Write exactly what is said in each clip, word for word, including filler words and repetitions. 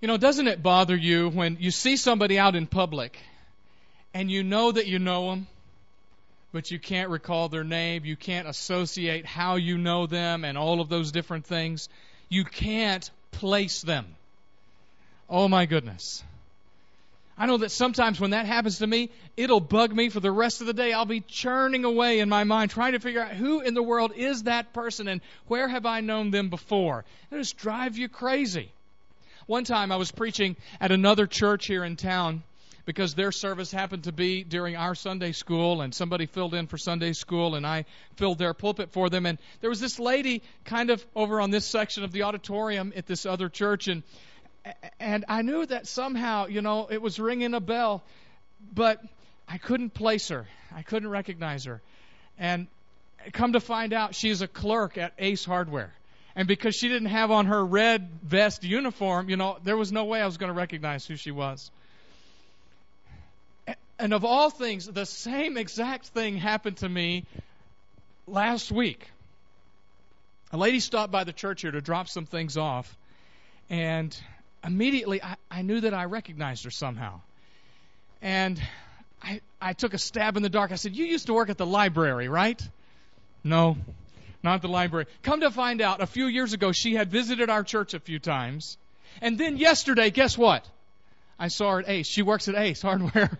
You know, doesn't it bother you when you see somebody out in public and you know that you know them, but you can't recall their name, you can't associate how you know them and all of those different things? You can't place them. Oh my goodness. I know that sometimes when that happens to me, it'll bug me for the rest of the day. I'll be churning away in my mind trying to figure out who in the world is that person and where have I known them before. It'll just drive you crazy. One time I was preaching at another church here in town because their service happened to be during our Sunday school, and somebody filled in for Sunday school, and I filled their pulpit for them. And there was this lady kind of over on this section of the auditorium at this other church, and and I knew that somehow, you know, it was ringing a bell, but I couldn't place her. I couldn't recognize her. And come to find out, she's a clerk at Ace Hardware. And because she didn't have on her red vest uniform, you know, there was no way I was going to recognize who she was. And of all things, the same exact thing happened to me last week. A lady stopped by the church here to drop some things off, and immediately I, I knew that I recognized her somehow. And I, I took a stab in the dark. I said, "You used to work at the library, right?" "No, not the library." Come to find out, a few years ago, she had visited our church a few times. And then yesterday, guess what? I saw her at Ace. She works at Ace Hardware.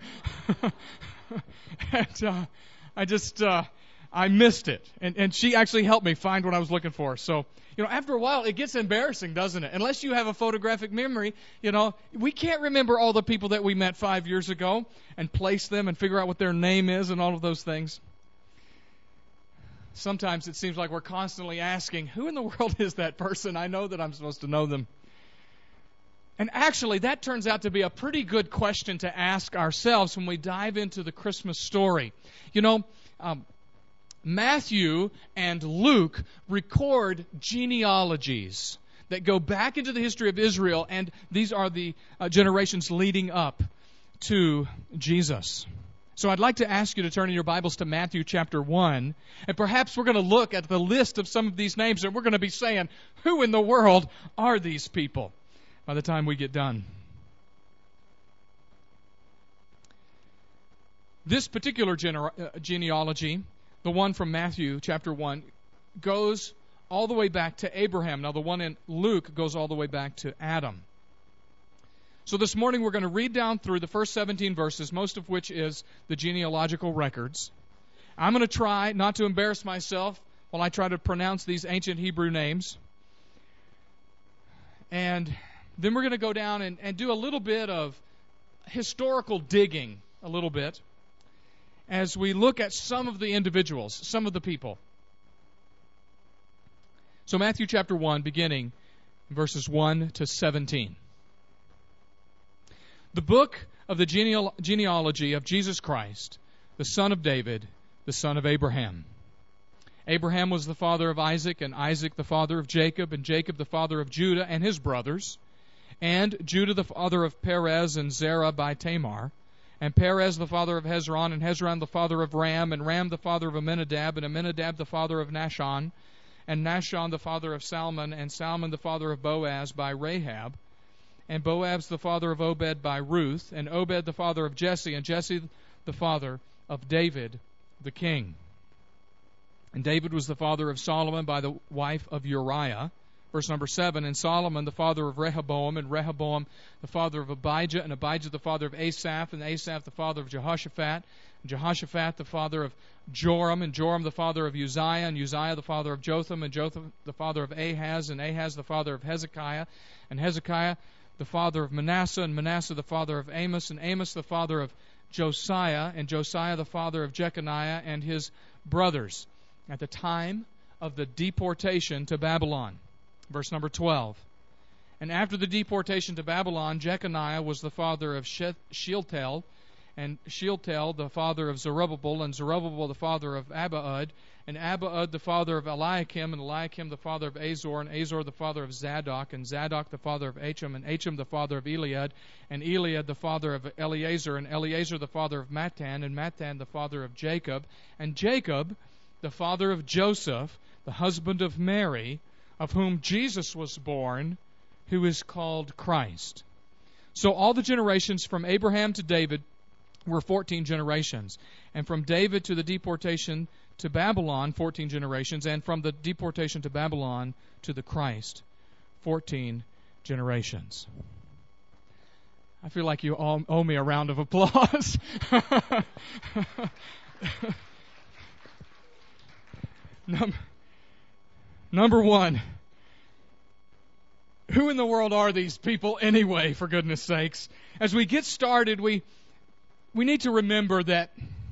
and uh, I just, uh, I missed it. And, and she actually helped me find what I was looking for. So, you know, after a while, it gets embarrassing, doesn't it? Unless you have a photographic memory, you know, we can't remember all the people that we met five years ago and place them and figure out what their name is and all of those things. Sometimes it seems like we're constantly asking, who in the world is that person? I know that I'm supposed to know them. And actually, that turns out to be a pretty good question to ask ourselves when we dive into the Christmas story. You know, um, Matthew and Luke record genealogies that go back into the history of Israel, and these are the uh, generations leading up to Jesus. So I'd like to ask you to turn in your Bibles to Matthew chapter one, and perhaps we're going to look at the list of some of these names, and we're going to be saying, who in the world are these people by the time we get done? This particular gener- uh, genealogy, the one from Matthew chapter one, goes all the way back to Abraham. Now the one in Luke goes all the way back to Adam. So this morning we're going to read down through the first seventeen verses, most of which is the genealogical records. I'm going to try not to embarrass myself while I try to pronounce these ancient Hebrew names. And then we're going to go down and, and do a little bit of historical digging, a little bit, as we look at some of the individuals, some of the people. So Matthew chapter one, beginning verses one to seventeen. The book of the geneal- genealogy of Jesus Christ, the son of David, the son of Abraham. Abraham was the father of Isaac, and Isaac the father of Jacob, and Jacob the father of Judah and his brothers, and Judah the father of Perez and Zerah by Tamar, and Perez the father of Hezron, and Hezron the father of Ram, and Ram the father of Amminadab, and Amminadab the father of Nahshon, and Nahshon the father of Salmon, and Salmon the father of Boaz by Rahab, and Boaz the father of Obed by Ruth, and Obed the father of Jesse, and Jesse the father of David the king. And David was the father of Solomon by the wife of Uriah. Verse number seven, and Solomon the father of Rehoboam, and Rehoboam the father of Abijah, and Abijah the father of Asaph, and Asaph the father of Jehoshaphat, and Jehoshaphat the father of Joram, and Joram the father of Uzziah, and Uzziah the father of Jotham, and Jotham the father of Ahaz, and Ahaz the father of Hezekiah, and Hezekiah the father of Manasseh, and Manasseh the father of Amos, and Amos the father of Josiah, and Josiah the father of Jeconiah and his brothers, at the time of the deportation to Babylon. Verse number twelve. And after the deportation to Babylon, Jeconiah was the father of Shealtiel, and Shealtiel the father of Zerubbabel, and Zerubbabel the father of Abiud, and Abiud the father of Eliakim, and Eliakim the father of Azor, and Azor the father of Zadok, and Zadok the father of Achim, and Achim the father of Eliad, and Eliad the father of Eleazar, and Eleazar the father of Mattan, and Mattan the father of Jacob, and Jacob the father of Joseph, the husband of Mary, of whom Jesus was born, who is called Christ. So all the generations from Abraham to David were fourteen generations. And from David to the deportation to Babylon, fourteen generations. And from the deportation to Babylon to the Christ, fourteen generations. I feel like you all owe me a round of applause. Number, number one. Who in the world are these people anyway, for goodness sakes? As we get started, we we need to remember that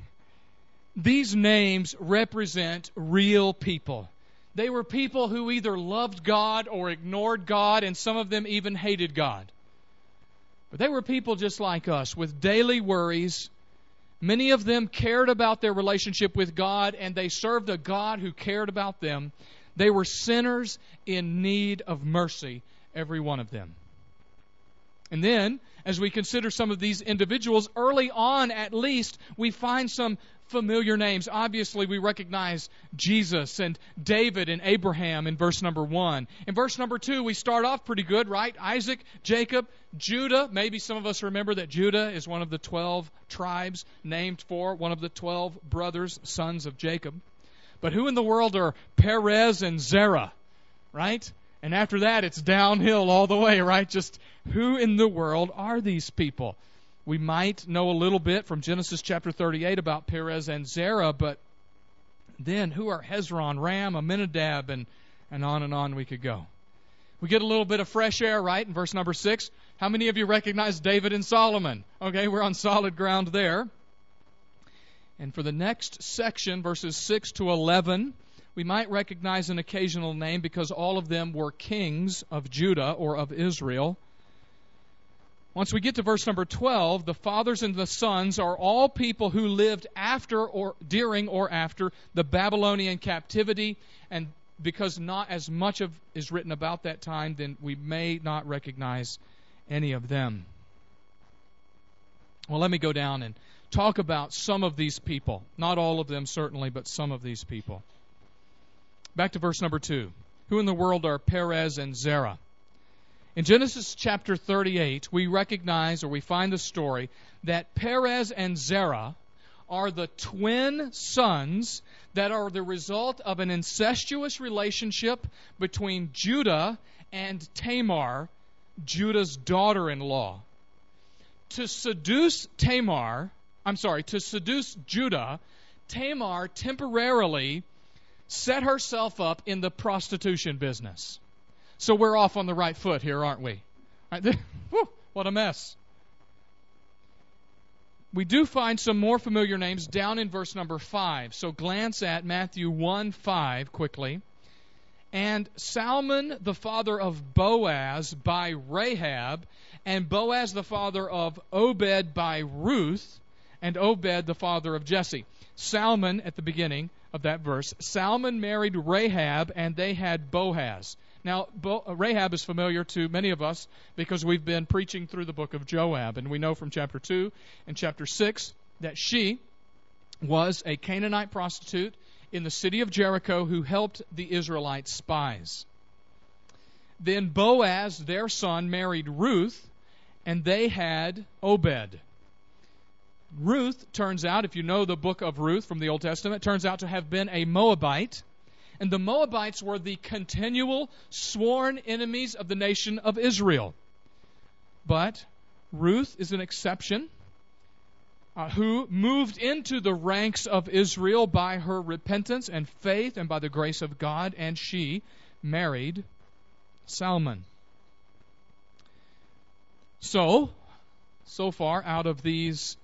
these names represent real people. They were people who either loved God or ignored God, and some of them even hated God. But they were people just like us, with daily worries. Many of them cared about their relationship with God, and they served a God who cared about them. They were sinners in need of mercy, every one of them. And then, as we consider some of these individuals, early on at least, we find some familiar names. Obviously, we recognize Jesus and David and Abraham in verse number one. In verse number two, we start off pretty good, right? Isaac, Jacob, Judah. Maybe some of us remember that Judah is one of the twelve tribes named for one of the twelve brothers, sons of Jacob. But who in the world are Perez and Zerah, right? And after that, it's downhill all the way, right? Just who in the world are these people? We might know a little bit from Genesis chapter thirty-eight about Perez and Zerah, but then who are Hezron, Ram, Amminadab, and, and on and on we could go. We get a little bit of fresh air, right, in verse number six. How many of you recognize David and Solomon? Okay, we're on solid ground there. And for the next section, verses six to eleven, we might recognize an occasional name because all of them were kings of Judah or of Israel. Once we get to verse number twelve, the fathers and the sons are all people who lived after or during or after the Babylonian captivity, and because not as much of is written about that time, then we may not recognize any of them. Well, let me go down and talk about some of these people. Not all of them, certainly, but some of these people. Back to verse number two. Who in the world are Perez and Zerah? In Genesis chapter thirty-eight, we recognize, or we find the story, that Perez and Zerah are the twin sons that are the result of an incestuous relationship between Judah and Tamar, Judah's daughter-in-law. To seduce Tamar, I'm sorry, to seduce Judah, Tamar temporarily set herself up in the prostitution business. So we're off on the right foot here, aren't we? Right, whew, what a mess. We do find some more familiar names down in verse number five. So glance at Matthew one five quickly. And Salmon, the father of Boaz, by Rahab, and Boaz, the father of Obed, by Ruth, and Obed, the father of Jesse. Salmon, at the beginning of that verse, Salmon married Rahab, and they had Boaz. Now, Bo- Rahab is familiar to many of us because we've been preaching through the book of Joab, and we know from chapter two and chapter six that she was a Canaanite prostitute in the city of Jericho who helped the Israelite spies. Then Boaz, their son, married Ruth, and they had Obed. Ruth, turns out, if you know the book of Ruth from the Old Testament, turns out to have been a Moabite. And the Moabites were the continual sworn enemies of the nation of Israel. But Ruth is an exception uh, who moved into the ranks of Israel by her repentance and faith and by the grace of God, and she married Salmon. So, so far out of these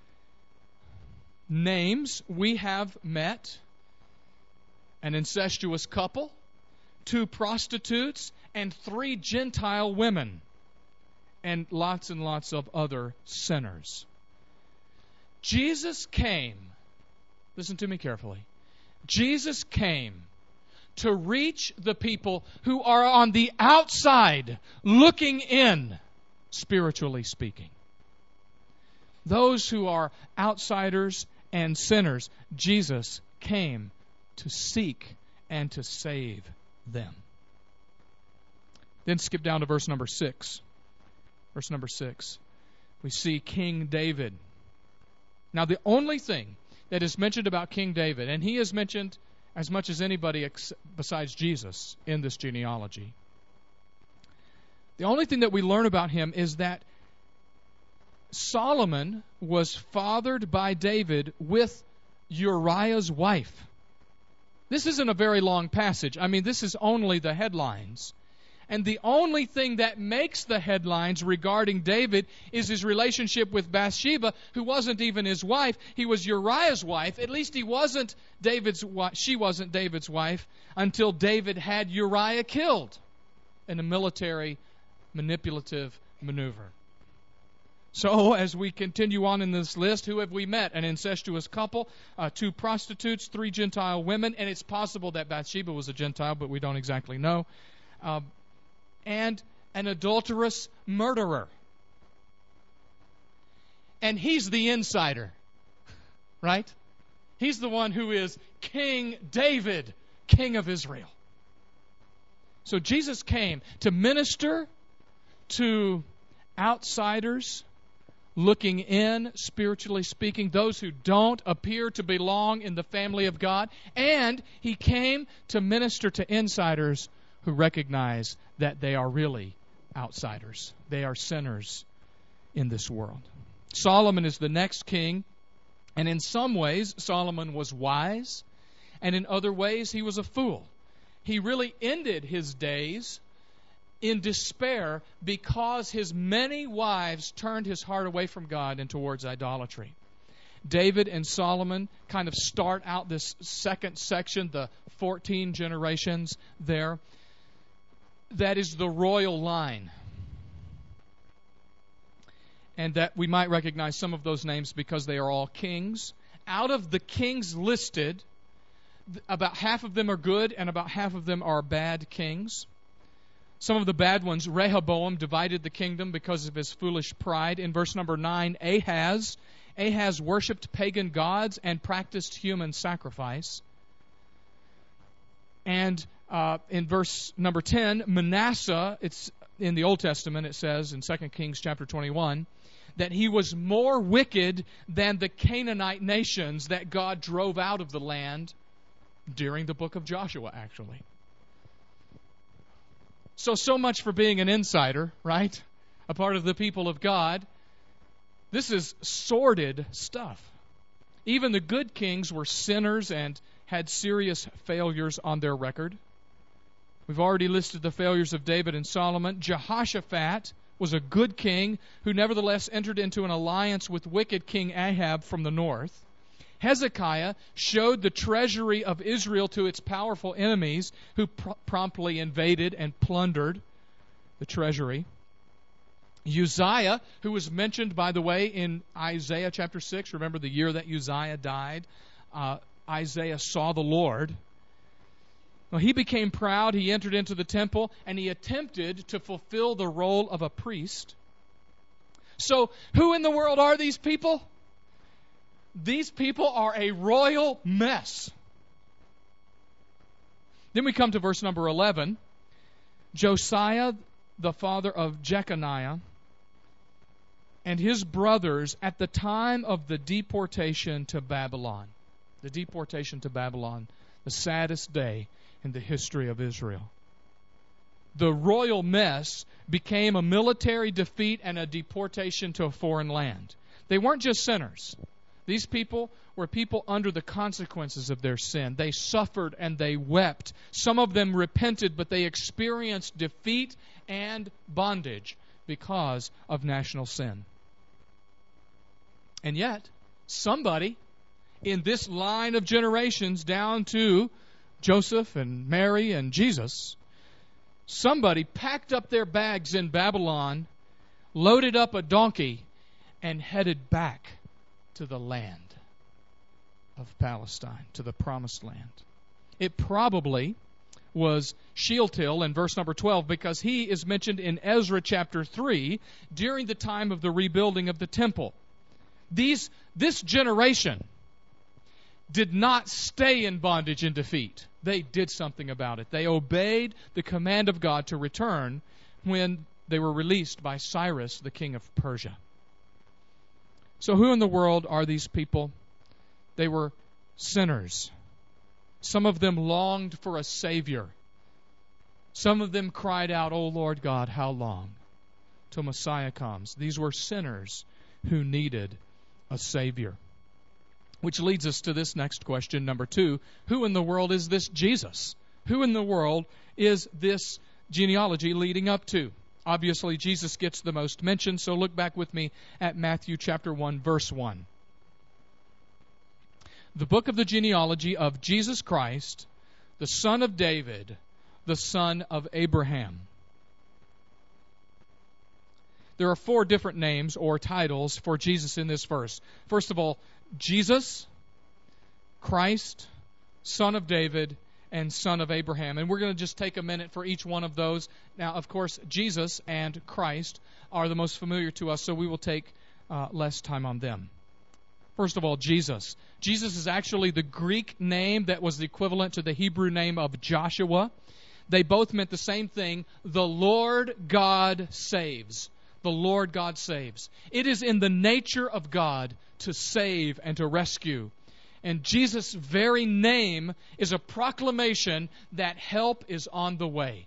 names, we have met an incestuous couple, two prostitutes, and three Gentile women, and lots and lots of other sinners. Jesus came, listen to me carefully, Jesus came to reach the people who are on the outside looking in, spiritually speaking. Those who are outsiders and sinners, Jesus came to seek and to save them. Then skip down to verse number six. Verse number six. We see King David. Now, the only thing that is mentioned about King David, and he is mentioned as much as anybody ex- besides Jesus in this genealogy. The only thing that we learn about him is that Solomon was fathered by David with Uriah's wife. This isn't a very long passage. I mean, this is only the headlines. And the only thing that makes the headlines regarding David is his relationship with Bathsheba, who wasn't even his wife. He was Uriah's wife. At least he wasn't David's wife. She wasn't David's wife until David had Uriah killed in a military manipulative maneuver. So, as we continue on in this list, who have we met? An incestuous couple, uh, two prostitutes, three Gentile women, and it's possible that Bathsheba was a Gentile, but we don't exactly know. Uh, and an adulterous murderer. And he's the insider, right? He's the one who is King David, King of Israel. So Jesus came to minister to outsiders looking in, spiritually speaking, those who don't appear to belong in the family of God. And he came to minister to insiders who recognize that they are really outsiders. They are sinners in this world. Solomon is the next king, and in some ways Solomon was wise, and in other ways he was a fool. He really ended his days in despair because his many wives turned his heart away from God and towards idolatry. David and Solomon kind of start out this second section, the fourteen generations there. That is the royal line. And that we might recognize some of those names because they are all kings. Out of the kings listed, about half of them are good and about half of them are bad kings. Some of the bad ones, Rehoboam divided the kingdom because of his foolish pride. In verse number nine, Ahaz. Ahaz worshipped pagan gods and practiced human sacrifice. And uh, in verse number ten, Manasseh, it's in the Old Testament, it says in Second Kings chapter twenty-one, that he was more wicked than the Canaanite nations that God drove out of the land during the book of Joshua, actually. So, so much for being an insider, right? A part of the people of God. This is sordid stuff. Even the good kings were sinners and had serious failures on their record. We've already listed the failures of David and Solomon. Jehoshaphat was a good king who nevertheless entered into an alliance with wicked King Ahab from the north. Hezekiah showed the treasury of Israel to its powerful enemies who pr- promptly invaded and plundered the treasury. Uzziah, who was mentioned, by the way, in Isaiah chapter six, remember the year that Uzziah died, uh, Isaiah saw the Lord. Well, he became proud, he entered into the temple, and he attempted to fulfill the role of a priest. So, who in the world are these people? These people are a royal mess. Then we come to verse number eleven. Josiah, the father of Jeconiah, and his brothers at the time of the deportation to Babylon. The deportation to Babylon, the saddest day in the history of Israel. The royal mess became a military defeat and a deportation to a foreign land. They weren't just sinners. These people were people under the consequences of their sin. They suffered and they wept. Some of them repented, but they experienced defeat and bondage because of national sin. And yet, somebody in this line of generations down to Joseph and Mary and Jesus, somebody packed up their bags in Babylon, loaded up a donkey, and headed back to the land of Palestine, to the promised land. It probably was Shealtiel in verse number twelve, because he is mentioned in Ezra chapter three during the time of the rebuilding of the temple. These, this generation did not stay in bondage and defeat. They did something about it. They obeyed the command of God to return when they were released by Cyrus, the king of Persia. So who in the world are these people? They were sinners. Some of them longed for a Savior. Some of them cried out, "O Lord God, how long till Messiah comes?" These were sinners who needed a Savior. Which leads us to this next question, number two. Who in the world is this Jesus? Who in the world is this genealogy leading up to? Obviously, Jesus gets the most mention, so look back with me at Matthew chapter one, verse one. The book of the genealogy of Jesus Christ, the son of David, the son of Abraham. There are four different names or titles for Jesus in this verse. First of all, Jesus, Christ, son of David, and son of Abraham. And we're going to just take a minute for each one of those. Now, of course, Jesus and Christ are the most familiar to us, so we will take uh, less time on them. First of all, Jesus. Jesus is actually the Greek name that was the equivalent to the Hebrew name of Joshua. They both meant the same thing: the Lord God saves. The Lord God saves. It is in the nature of God to save and to rescue. And Jesus' very name is a proclamation that help is on the way.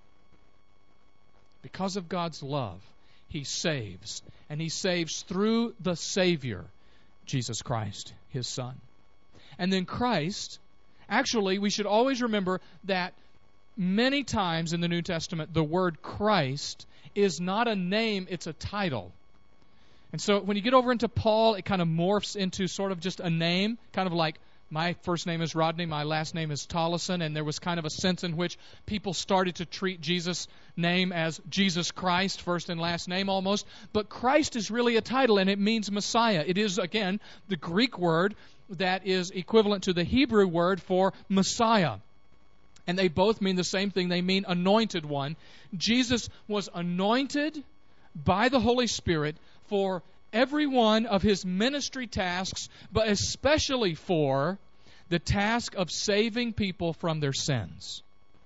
Because of God's love, He saves. And He saves through the Savior, Jesus Christ, His Son. And then Christ, actually, we should always remember that many times in the New Testament, the word Christ is not a name, it's a title. And so when you get over into Paul, it kind of morphs into sort of just a name, kind of like my first name is Rodney, my last name is Tollison, and there was kind of a sense in which people started to treat Jesus' name as Jesus Christ, first and last name almost. But Christ is really a title, and it means Messiah. It is, again, the Greek word that is equivalent to the Hebrew word for Messiah. And they both mean the same thing. They mean anointed one. Jesus was anointed by the Holy Spirit for every one of His ministry tasks, but especially for the task of saving people from their sins.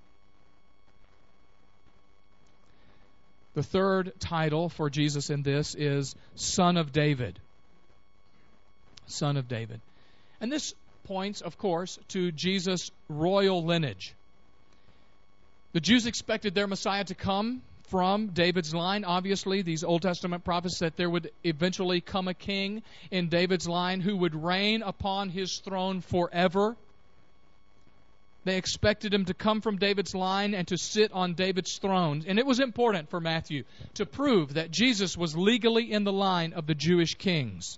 The third title for Jesus in this is Son of David. Son of David. And this points, of course, to Jesus' royal lineage. The Jews expected their Messiah to come from David's line. Obviously, these Old Testament prophets said there would eventually come a king in David's line who would reign upon his throne forever. They expected him to come from David's line and to sit on David's throne. And it was important for Matthew to prove that Jesus was legally in the line of the Jewish kings.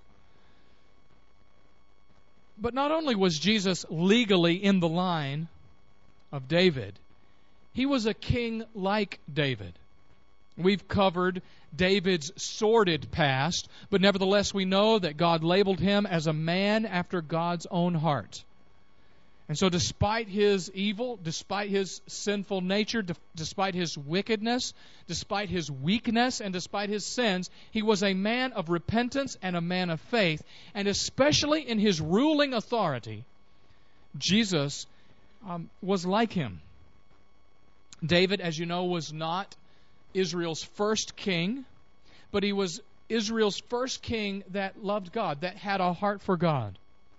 But not only was Jesus legally in the line of David, He was a king like David. We've covered David's sordid past, but nevertheless we know that God labeled him as a man after God's own heart. And so despite his evil, despite his sinful nature, de- despite his wickedness, despite his weakness, and despite his sins, he was a man of repentance and a man of faith. And especially in his ruling authority, Jesus um, was like him. David, as you know, was not Israel's first king, but he was Israel's first king that loved God, that had a heart for God.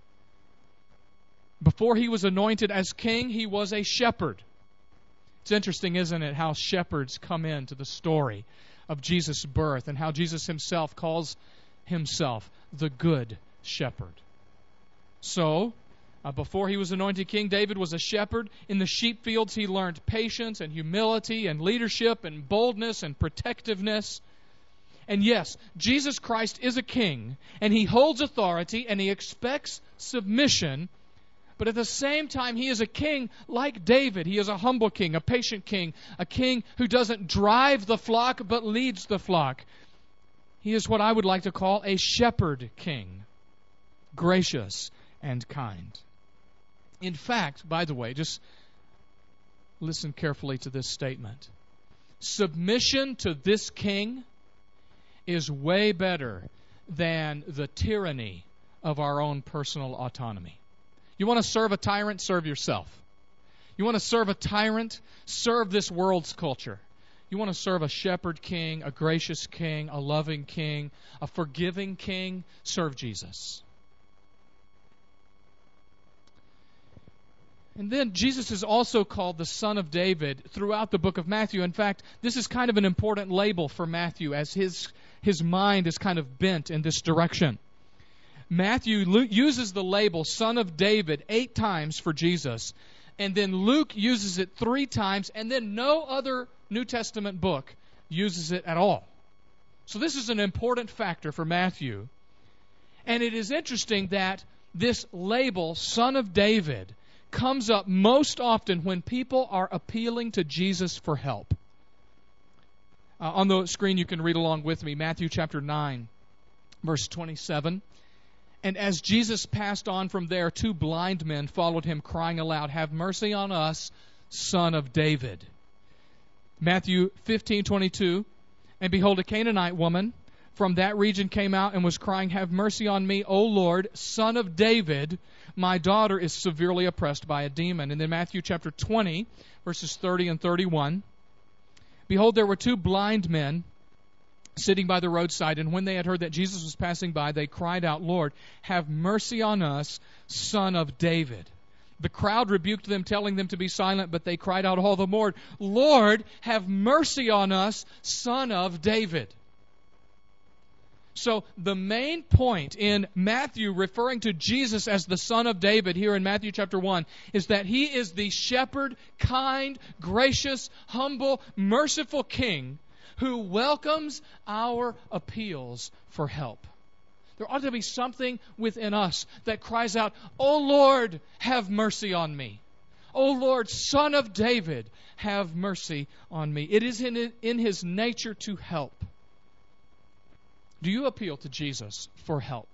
Before he was anointed as king, he was a shepherd. It's interesting, isn't it, how shepherds come into the story of Jesus' birth and how Jesus himself calls himself the good shepherd. So, Uh, before he was anointed king, David was a shepherd. In the sheep fields, he learned patience and humility and leadership and boldness and protectiveness. And yes, Jesus Christ is a king, and he holds authority, and he expects submission. But at the same time, he is a king like David. He is a humble king, a patient king, a king who doesn't drive the flock but leads the flock. He is what I would like to call a shepherd king, gracious and kind. In fact, by the way, just listen carefully to this statement. Submission to this king is way better than the tyranny of our own personal autonomy. You want to serve a tyrant? Serve yourself. You want to serve a tyrant? Serve this world's culture. You want to serve a shepherd king, a gracious king, a loving king, a forgiving king? Serve Jesus. And then Jesus is also called the Son of David throughout the book of Matthew. In fact, this is kind of an important label for Matthew as his, his mind is kind of bent in this direction. Matthew uses the label Son of David eight times for Jesus, and then Luke uses it three times, and then no other New Testament book uses it at all. So this is an important factor for Matthew. And it is interesting that this label, Son of David, comes up most often when people are appealing to Jesus for help. Uh, on the screen you can read along with me, Matthew chapter nine, verse twenty-seven. And as Jesus passed on from there, two blind men followed him, crying aloud, "Have mercy on us, Son of David." Matthew fifteen twenty-two. And behold, a Canaanite woman from that region came out and was crying, "Have mercy on me, O Lord, Son of David. My daughter is severely oppressed by a demon." And then Matthew chapter twenty, verses thirty and thirty-one. Behold, there were two blind men sitting by the roadside, and when they had heard that Jesus was passing by, they cried out, "Lord, have mercy on us, Son of David." The crowd rebuked them, telling them to be silent, but they cried out all the more, "Lord, have mercy on us, Son of David." So the main point in Matthew referring to Jesus as the Son of David here in Matthew chapter one is that he is the shepherd, kind, gracious, humble, merciful king who welcomes our appeals for help. There ought to be something within us that cries out, "O Lord, have mercy on me. O Lord, Son of David, have mercy on me." It is in, in his nature to help. Do you appeal to Jesus for help?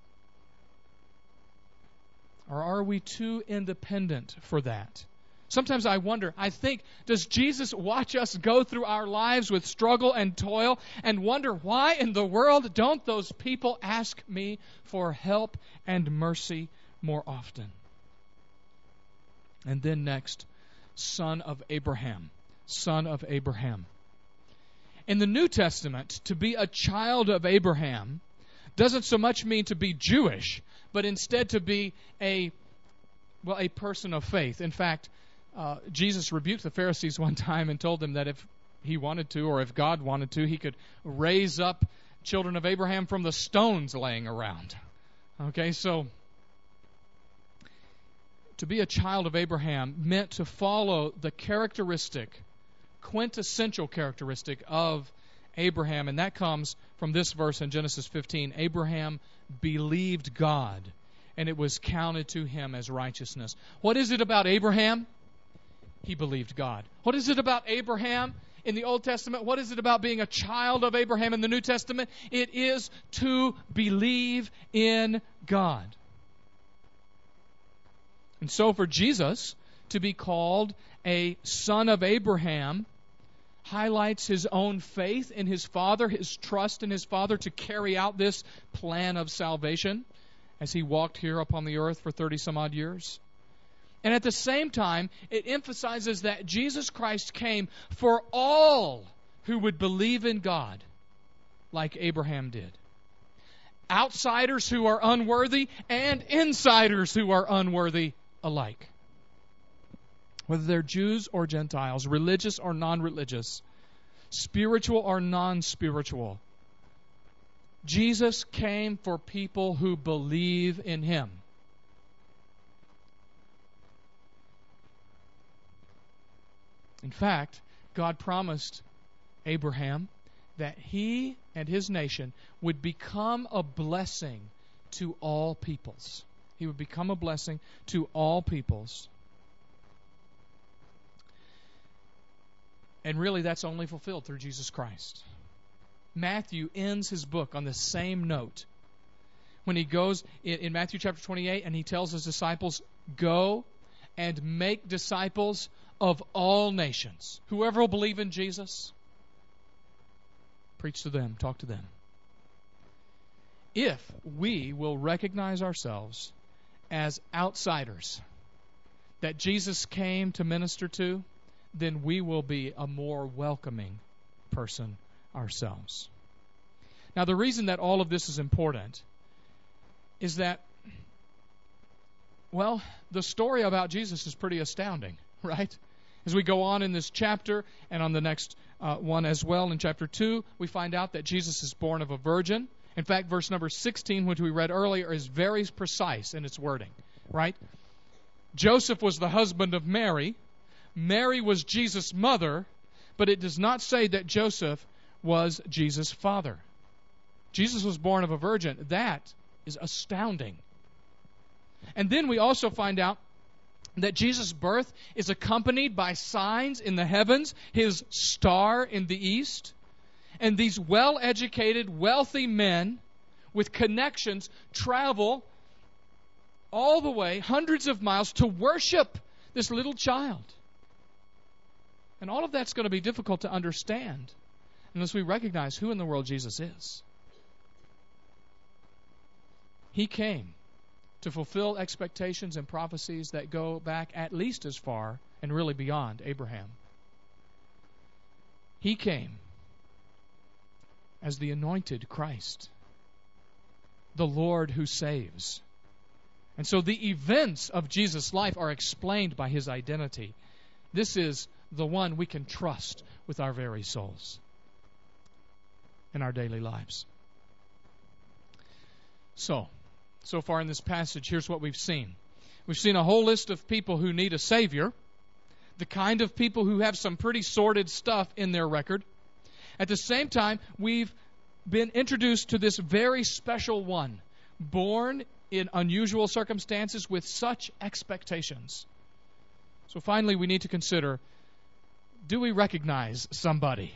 Or are we too independent for that? Sometimes I wonder, I think, does Jesus watch us go through our lives with struggle and toil and wonder, why in the world don't those people ask me for help and mercy more often? And then next, Son of Abraham. Son of Abraham. In the New Testament, to be a child of Abraham doesn't so much mean to be Jewish, but instead to be a, well, a person of faith. In fact, uh, Jesus rebuked the Pharisees one time and told them that if he wanted to, or if God wanted to, he could raise up children of Abraham from the stones laying around. Okay, so to be a child of Abraham meant to follow the characteristic, quintessential characteristic of Abraham, and that comes from this verse in Genesis fifteen. Abraham believed God, and it was counted to him as righteousness. What is it about Abraham? He believed God. What is it about Abraham in the Old Testament? What is it about being a child of Abraham in the New Testament? It is to believe in God. And so for Jesus to be called a son of Abraham highlights his own faith in his Father, his trust in his Father to carry out this plan of salvation as he walked here upon the earth for thirty some odd years. And at the same time, it emphasizes that Jesus Christ came for all who would believe in God like Abraham did. Outsiders who are unworthy and insiders who are unworthy alike. Whether they're Jews or Gentiles, religious or non-religious, spiritual or non-spiritual. Jesus came for people who believe in him. In fact, God promised Abraham that he and his nation would become a blessing to all peoples. He would become a blessing to all peoples. And really, that's only fulfilled through Jesus Christ. Matthew ends his book on the same note. When he goes in, in Matthew chapter twenty-eight and he tells his disciples, "Go and make disciples of all nations." Whoever will believe in Jesus, preach to them, talk to them. If we will recognize ourselves as outsiders that Jesus came to minister to, then we will be a more welcoming person ourselves. Now, the reason that all of this is important is that, well, the story about Jesus is pretty astounding, right? As we go on in this chapter and on the next uh, one as well, in chapter two, we find out that Jesus is born of a virgin. In fact, verse number sixteen, which we read earlier, is very precise in its wording, right? Joseph was the husband of Mary. Mary was Jesus' mother, but it does not say that Joseph was Jesus' father. Jesus was born of a virgin. That is astounding. And then we also find out that Jesus' birth is accompanied by signs in the heavens, his star in the east, and these well-educated, wealthy men with connections travel all the way, hundreds of miles, to worship this little child. And all of that's going to be difficult to understand unless we recognize who in the world Jesus is. He came to fulfill expectations and prophecies that go back at least as far and really beyond Abraham. He came as the anointed Christ, the Lord who saves. And so the events of Jesus' life are explained by his identity. This is the one we can trust with our very souls in our daily lives. So, so far in this passage, here's what we've seen. We've seen a whole list of people who need a Savior, the kind of people who have some pretty sordid stuff in their record. At the same time, we've been introduced to this very special one, born in unusual circumstances with such expectations. So finally, we need to consider, do we recognize somebody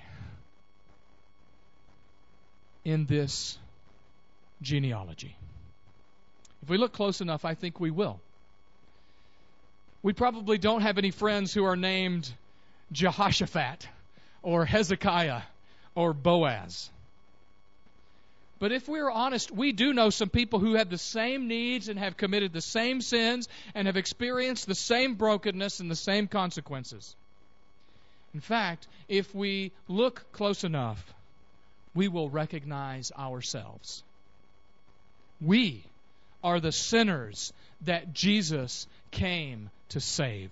in this genealogy? If we look close enough, I think we will. We probably don't have any friends who are named Jehoshaphat or Hezekiah or Boaz. But if we're honest, we do know some people who have the same needs and have committed the same sins and have experienced the same brokenness and the same consequences. In fact, if we look close enough, we will recognize ourselves. We are the sinners that Jesus came to save.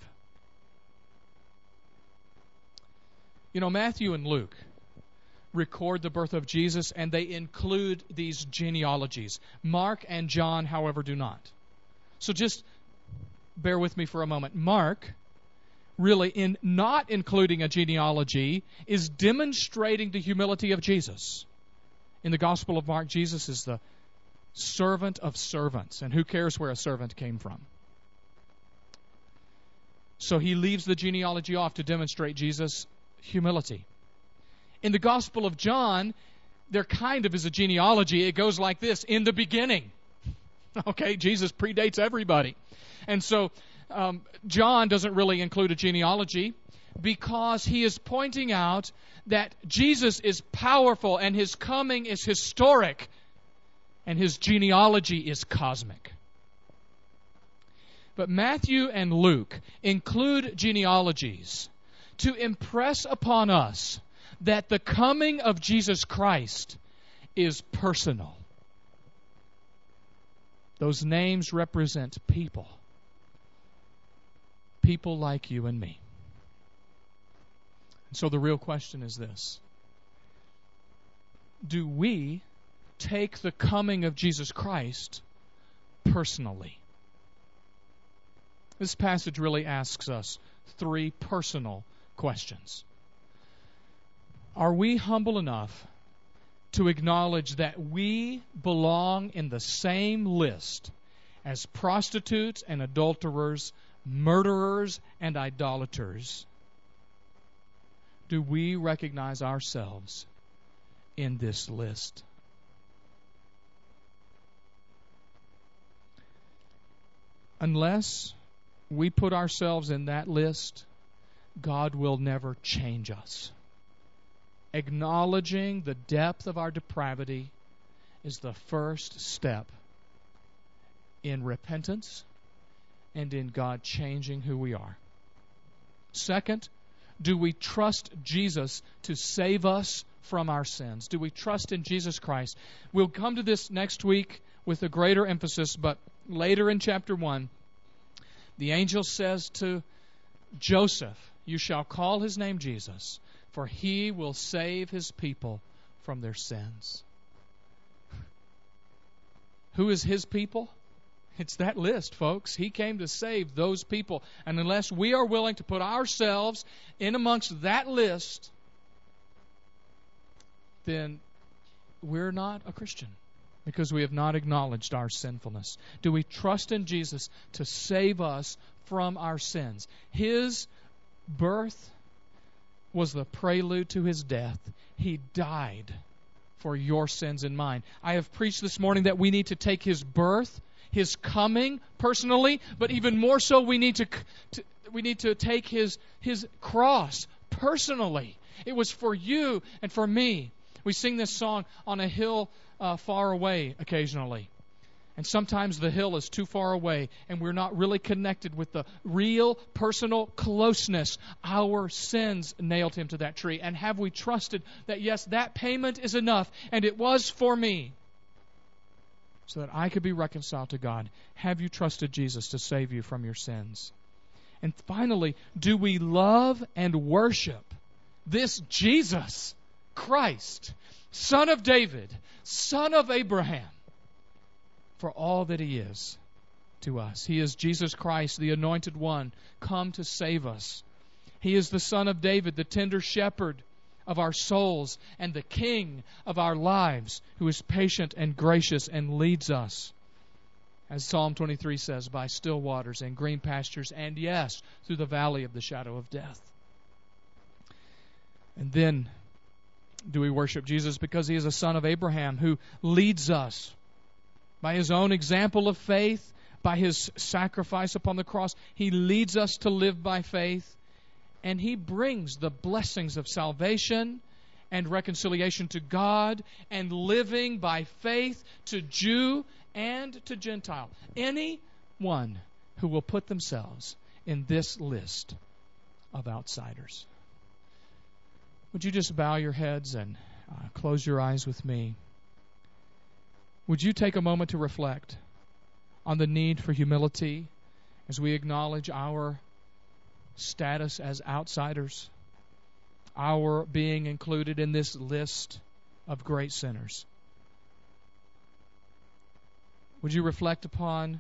You know, Matthew and Luke record the birth of Jesus, and they include these genealogies. Mark and John, however, do not. So just bear with me for a moment. Mark, really, in not including a genealogy, is demonstrating the humility of Jesus. In the Gospel of Mark, Jesus is the servant of servants, and who cares where a servant came from? So he leaves the genealogy off to demonstrate Jesus' humility. In the Gospel of John, there kind of is a genealogy. It goes like this: in the beginning. Okay, Jesus predates everybody. And so um, John doesn't really include a genealogy because he is pointing out that Jesus is powerful and his coming is historic and his genealogy is cosmic. But Matthew and Luke include genealogies to impress upon us that the coming of Jesus Christ is personal. Those names represent people. People like you and me. So the real question is this: do we take the coming of Jesus Christ personally? This passage really asks us three personal questions. Are we humble enough to acknowledge that we belong in the same list as prostitutes and adulterers, murderers and idolaters? Do we recognize ourselves in this list? Unless we put ourselves in that list, God will never change us. Acknowledging the depth of our depravity is the first step in repentance and in God changing who we are. Second, Do we trust Jesus to save us from our sins? Do we trust in Jesus Christ? We'll come to this next week with a greater emphasis, but later in chapter one, the angel says to Joseph, "You shall call his name Jesus, for he will save his people from their sins." Who is his people? It's that list, folks. He came to save those people. And unless we are willing to put ourselves in amongst that list, then we're not a Christian, because we have not acknowledged our sinfulness. Do we trust in Jesus to save us from our sins? His birth was the prelude to his death. He died for your sins and mine. I have preached this morning that we need to take his birth, his coming personally, but even more so we need to, to we need to take his his cross personally. It was for you and for me. We sing this song, "On a Hill uh, Far Away," occasionally. And sometimes the hill is too far away and we're not really connected with the real personal closeness. Our sins nailed him to that tree. And have we trusted that, yes, that payment is enough and it was for me so that I could be reconciled to God? Have you trusted Jesus to save you from your sins? And finally, do we love and worship this Jesus Christ, Son of David, Son of Abraham, for all that he is to us? He is Jesus Christ, the Anointed One, come to save us. He is the Son of David, the tender shepherd of our souls and the King of our lives, who is patient and gracious and leads us, as Psalm twenty-three says, by still waters and green pastures, and yes, through the valley of the shadow of death. And then, do we worship Jesus because he is a son of Abraham who leads us by his own example of faith, by his sacrifice upon the cross? He leads us to live by faith, and he brings the blessings of salvation and reconciliation to God and living by faith to Jew and to Gentile. Anyone who will put themselves in this list of outsiders. Would you just bow your heads and uh, close your eyes with me? Would you take a moment to reflect on the need for humility as we acknowledge our status as outsiders, our being included in this list of great sinners? Would you reflect upon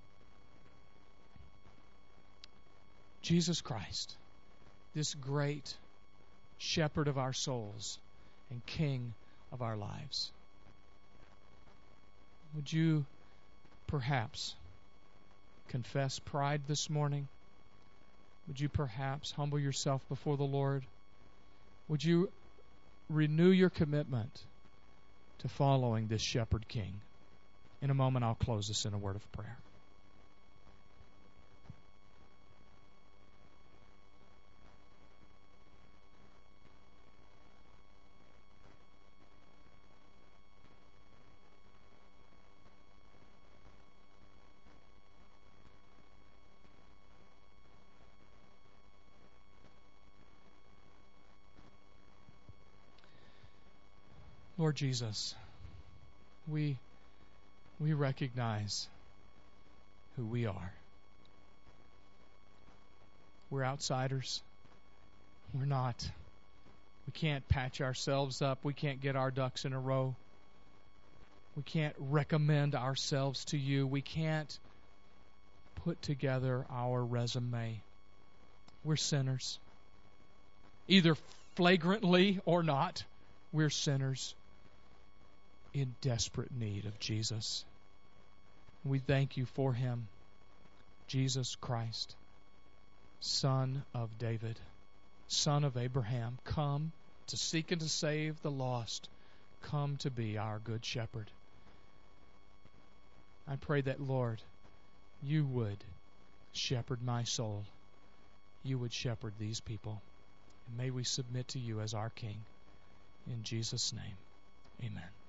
Jesus Christ, this great shepherd of our souls and King of our lives? Would you perhaps confess pride this morning? Would you perhaps humble yourself before the Lord? Would you renew your commitment to following this shepherd king? In a moment, I'll close this in a word of prayer. Lord Jesus, we we recognize who we are. We're outsiders. We're not. We can't patch ourselves up. We can't get our ducks in a row. We can't recommend ourselves to you. We can't put together our resume. We're sinners. Either flagrantly or not, we're sinners in desperate need of Jesus. We thank you for him, Jesus Christ, Son of David, Son of Abraham, come to seek and to save the lost, come to be our good shepherd. I pray that, Lord, you would shepherd my soul. You would shepherd these people. And may we submit to you as our King. In Jesus' name, amen.